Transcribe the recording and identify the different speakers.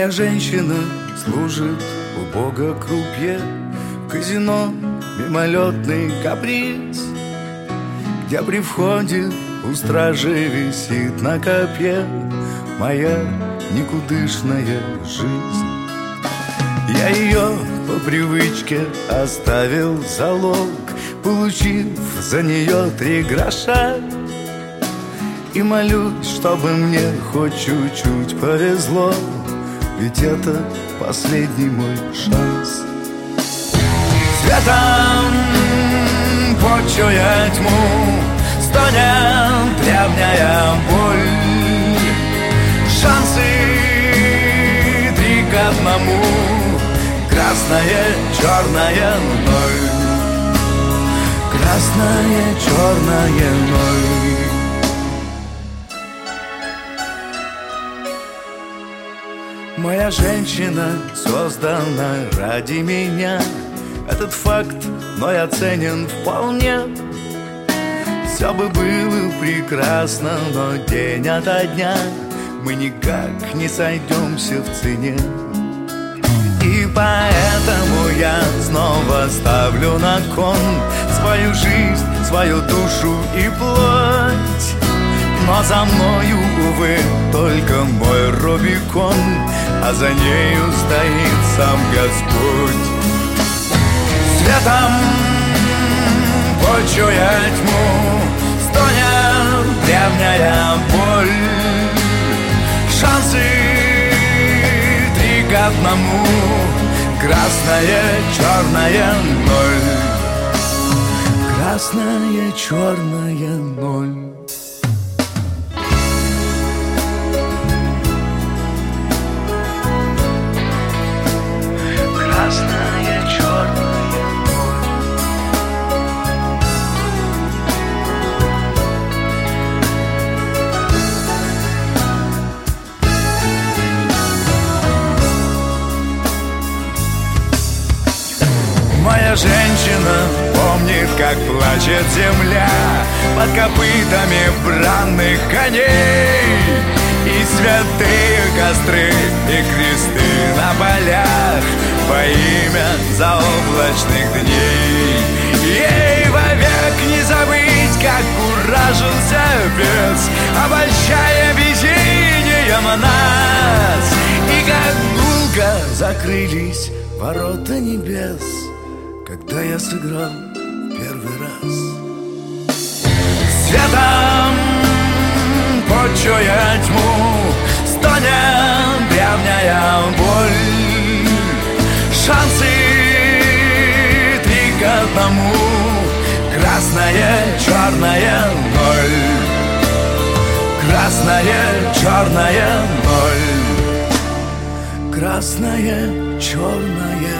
Speaker 1: Моя женщина служит у бога крупье. В казино мимолетный каприз, где при входе у стражи висит на копье моя никудышная жизнь. Я ее по привычке оставил залог, получив за нее 3 гроша, и молюсь, чтобы мне хоть чуть-чуть повезло, ведь это последний мой шанс. Светом почуя тьму, стонет древняя боль. Шансы 3 к 1, красное, черное, 0. Красное, черное, 0. Моя женщина создана ради меня. Этот факт мной оценен вполне. Все бы было прекрасно, но день ото дня мы никак не сойдемся в цене. И поэтому я снова ставлю на кон свою жизнь, свою душу и плоть. Но за мною, увы, только мой Рубикон, а за нею стоит сам Господь. Светом почуя тьму, стонет древняя боль. Шансы 3 к 1, красное, черное, 0. Красное, черное, 0. Красное, черное, 0. Моя женщина помнит, как плачет земля под копытами бранных коней, и святые костры, и кресты на полях во имя заоблачных дней. Ей вовек не забыть, как куражился бес, обольщая везением нас, и как гулко закрылись ворота небес, когда я сыграл первый раз. Светом почуя тьму, стонет древняя боль. Шансы 3 к 1, красное, черное, 0. Красное, черное, 0. Красное, черное,